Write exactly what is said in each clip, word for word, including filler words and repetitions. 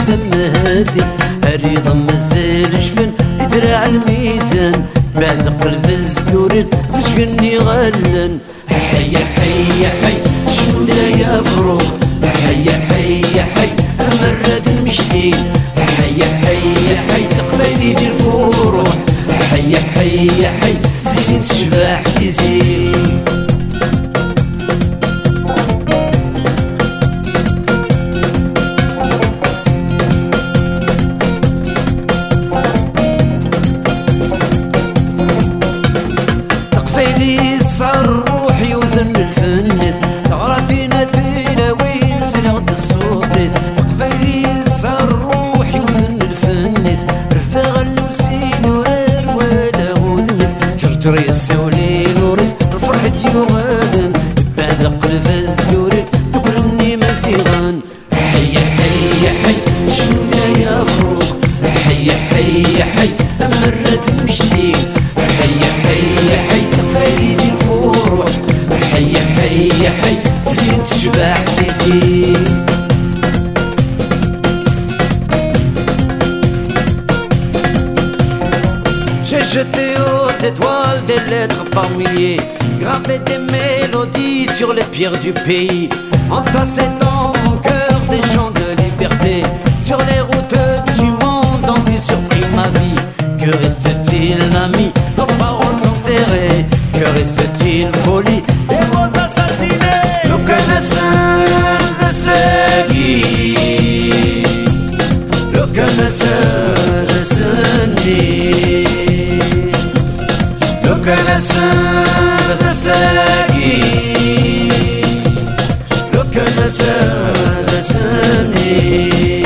تمهاتيس الرضا مازال جفن في دراع الميزان بعزق الفز دوريت زجني غلن حي حي حي شنو دا يا فروق حي حي حي مرات المشتي حي حي حي تقبلي دير فروح حي حي حي زين تشبح تزين تقفيلي صار روحي وزن الفنس تغرى فينا فينا وين سنغد الصوتيس تقفيلي صار روحي وزن الفنس رفاغ النوسين ورار ولا غودمس شرجري السولي نورس الفرح ديو غادن بازق الفز دوري تقرني مسيغان حي حي حي شنو دا يا فروق حي حي حي مرات المشتي حي حي حي تقفيلي دي الفروح حي حي حي تزيد تشبع تزيد J'ai jeté aux étoiles des lettres par milliers, gravé des mélodies sur les pierres du pays, entassé dans mon cœur des chants de liberté, sur les routes du monde en qui surpris ma vie. Que reste-t-il, ami, nos paroles enterrées? Que reste-t-il, folie, des mots assassinés? Nous connaissons de ce qui, nous connaissons de ce nid. Nous connaissons de ce qui, nous connaissons de ce nid.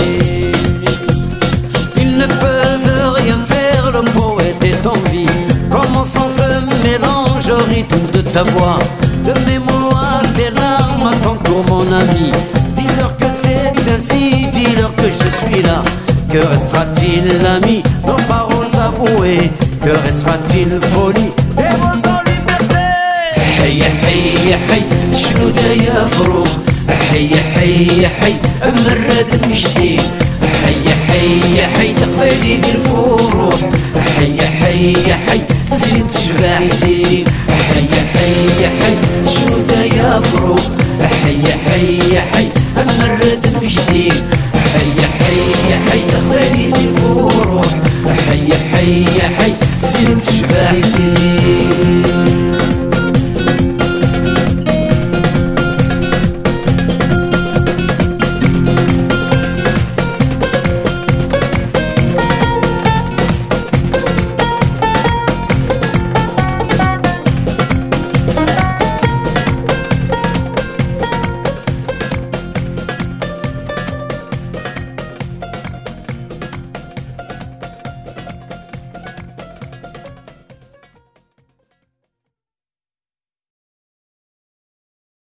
Ils ne peuvent rien faire, le poète est en vie. Comment sans ce mélange au rythme de ta voix, de mes mots à tes larmes, à ton tour mon ami. Dis-leur que c'est ainsi, dis-leur que je suis là. Que restera-t-il, l'ami, nos paroles avouées? Que restera-t-il, folie, et mots en liberté? حي حي حي شنو دا يا فروق حي حي حي مرات المشتي حي حي حي تقبلي دير فروح حي حي حي تزيد تشبع زين حي حي حي شنو دا يا فروق حي حي حي مرات المشتي